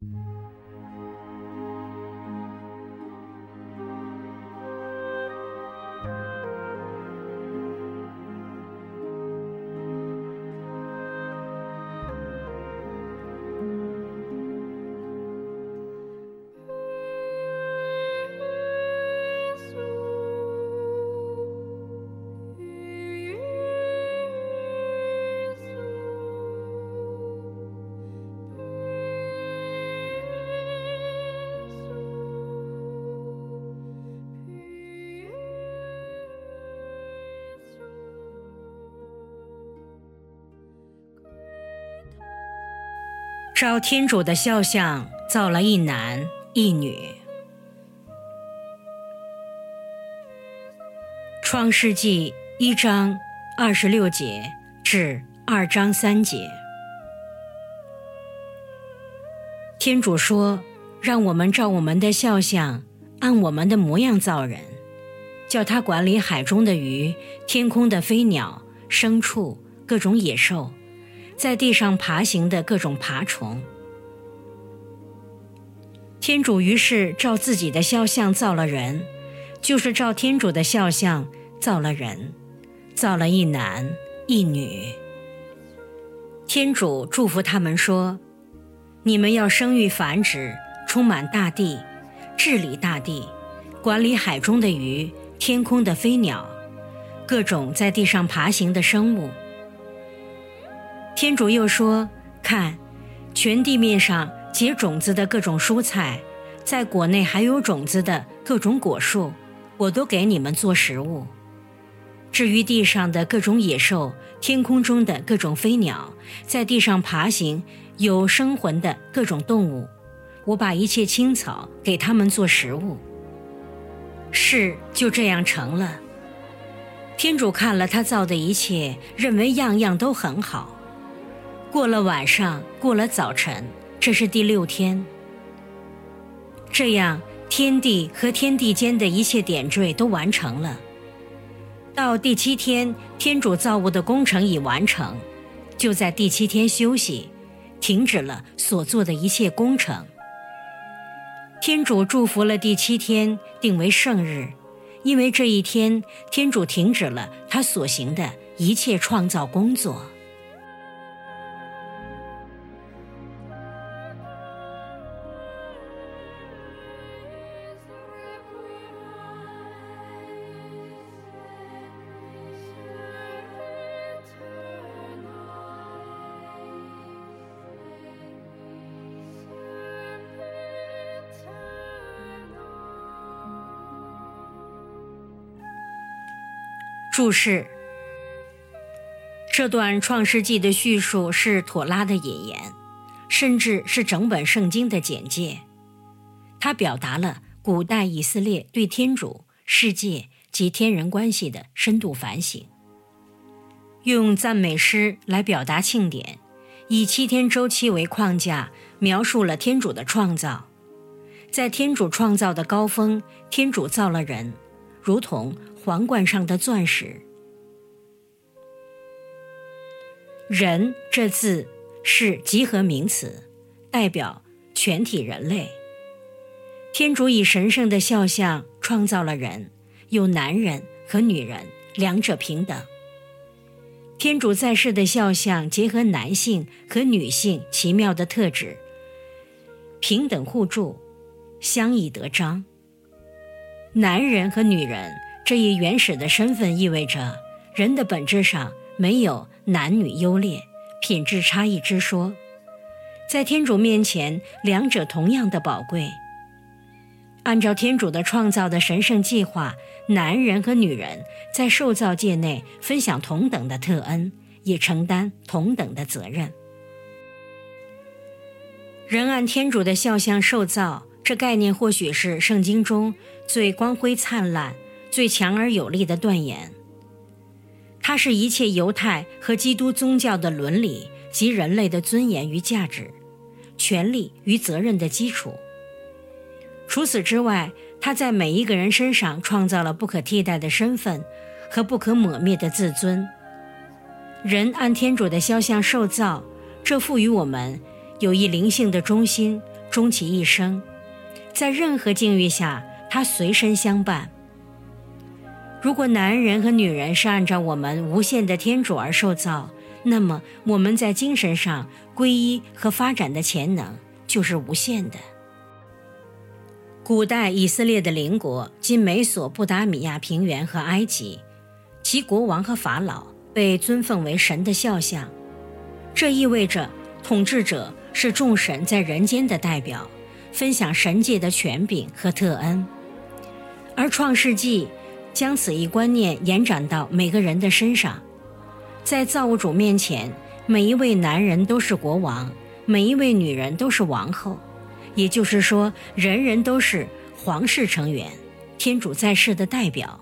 照天主的肖像造了一男一女。创世纪1章26节至2章3节。天主说，让我们照我们的肖像，按我们的模样造人，叫他管理海中的鱼，天空的飞鸟，牲畜，各种野兽，在地上爬行的各种爬虫。天主于是照自己的肖像造了人，就是照天主的肖像造了人，造了一男一女。天主祝福他们说，你们要生育繁殖，充满大地，治理大地，管理海中的鱼，天空的飞鸟，各种在地上爬行的生物。天主又说，看，全地面上结种子的各种蔬菜，在果内还有种子的各种果树，我都给你们做食物。至于地上的各种野兽，天空中的各种飞鸟，在地上爬行有生魂的各种动物，我把一切青草给他们做食物。事就这样成了。天主看了他造的一切，认为样样都很好。过了晚上，过了早晨，这是第6天。这样，天地和天地间的一切点缀都完成了。到第7天，天主造物的工程已完成，就在第7天休息，停止了所做的一切工程。天主祝福了第7天，定为圣日，因为这一天，天主停止了他所行的一切创造工作。注释：这段创世纪的叙述是妥拉的引言，甚至是整本圣经的简介。它表达了古代以色列对天主、世界及天人关系的深度反省。用赞美诗来表达庆典，以7天周期为框架，描述了天主的创造。在天主创造的高峰，天主造了人，如同皇冠上的钻石。人这字是集合名词，代表全体人类。天主以神圣的肖像创造了人，有男人和女人，两者平等。天主在世的肖像结合男性和女性奇妙的特质，平等互助，相益得彰。男人和女人这一原始的身份意味着人的本质上没有男女优劣、品质差异之说，在天主面前，两者同样的宝贵。按照天主的创造的神圣计划，男人和女人在受造界内分享同等的特恩，也承担同等的责任。人按天主的肖像受造，这概念或许是圣经中最光辉灿烂、最强而有力的断言。它是一切犹太和基督宗教的伦理及人类的尊严与价值、权利与责任的基础。除此之外，他在每一个人身上创造了不可替代的身份和不可抹灭的自尊。人按天主的肖像受造，这赋予我们有一灵性的中心， 终其一生，在任何境遇下，他随身相伴。如果男人和女人是按照我们无限的天主而受造，那么我们在精神上皈依和发展的潜能就是无限的。古代以色列的邻国，今美索不达米亚平原和埃及，其国王和法老被尊奉为神的肖像，这意味着统治者是众神在人间的代表，分享神界的权柄和特恩。而创世纪将此一观念延展到每个人的身上，在造物主面前，每一位男人都是国王，每一位女人都是王后，也就是说，人人都是皇室成员，天主在世的代表。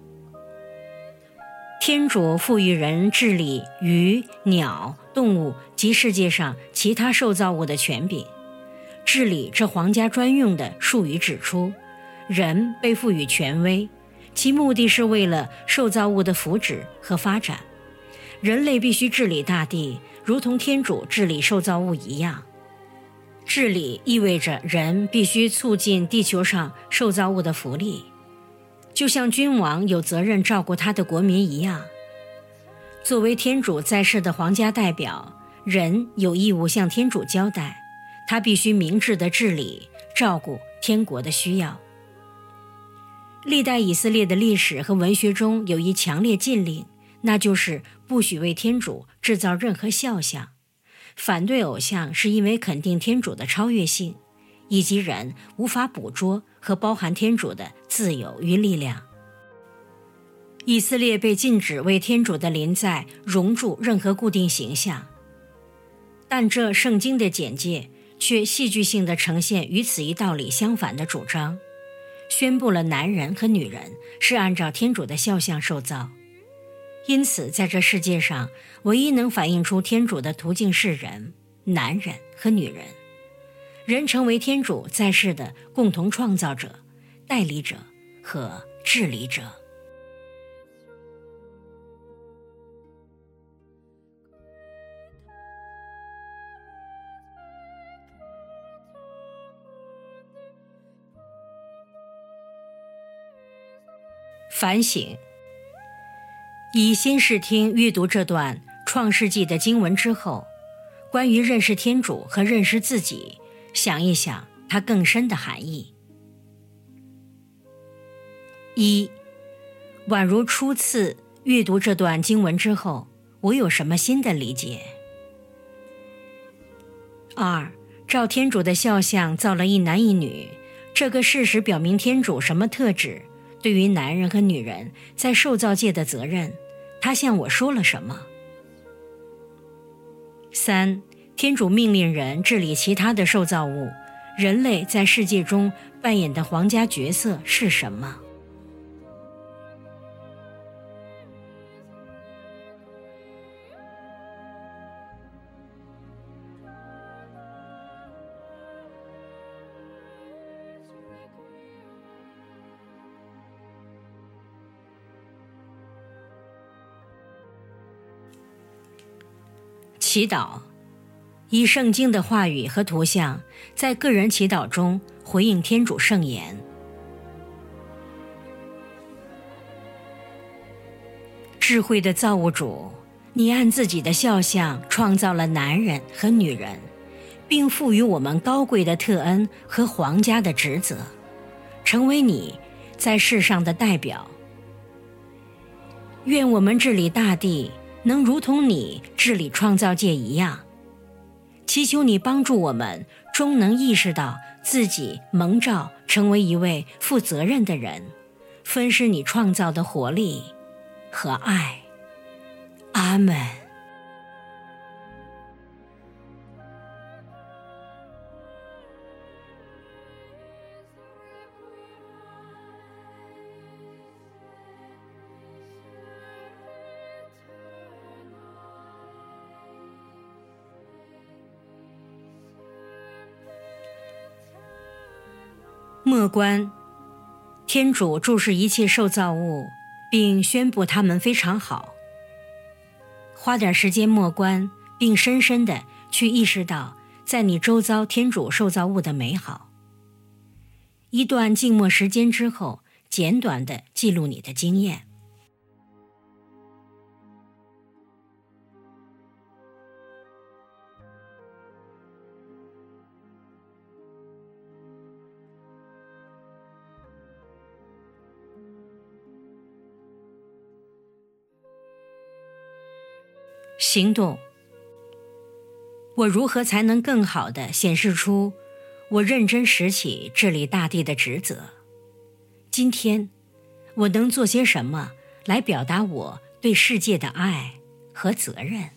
天主赋予人治理鱼、鸟、动物及世界上其他受造物的权柄。治理这皇家专用的术语指出，人被赋予权威，其目的是为了受造物的福祉和发展。人类必须治理大地，如同天主治理受造物一样。治理意味着人必须促进地球上受造物的福利，就像君王有责任照顾他的国民一样。作为天主在世的皇家代表，人有义务向天主交代，他必须明智地治理、照顾天国的需要。历代以色列的历史和文学中有一强烈禁令，那就是不许为天主制造任何肖像。反对偶像是因为肯定天主的超越性，以及人无法捕捉和包含天主的自由与力量。以色列被禁止为天主的临在熔铸任何固定形象，但这圣经的简介却戏剧性地呈现与此一道理相反的主张，宣布了男人和女人是按照天主的肖像受造。因此在这世界上，唯一能反映出天主的途径是人，男人和女人。人成为天主在世的共同创造者、代理者和治理者。反省。以心视听阅读这段创世纪的经文之后，关于认识天主和认识自己，想一想它更深的含义。一，宛如初次阅读这段经文之后，我有什么新的理解？二，照天主的肖像造了一男一女，这个事实表明天主什么特质？对于男人和女人在受造界的责任，他向我说了什么？三，天主命令人治理其他的受造物，人类在世界中扮演的皇家角色是什么？祈祷，以圣经的话语和图像，在个人祈祷中回应天主圣言。智慧的造物主，你按自己的肖像创造了男人和女人，并赋予我们高贵的特恩和皇家的职责，成为你在世上的代表。愿我们治理大地能如同你治理创造界一样，祈求你帮助我们终能意识到自己蒙召成为一位负责任的人，分施你创造的活力和爱。阿们。默观，天主注视一切受造物，并宣布它们非常好。花点时间默观，并深深地去意识到在你周遭天主受造物的美好。一段静默时间之后，简短地记录你的经验。行动。我如何才能更好地显示出我认真拾起治理大地的职责？今天，我能做些什么来表达我对世界的爱和责任？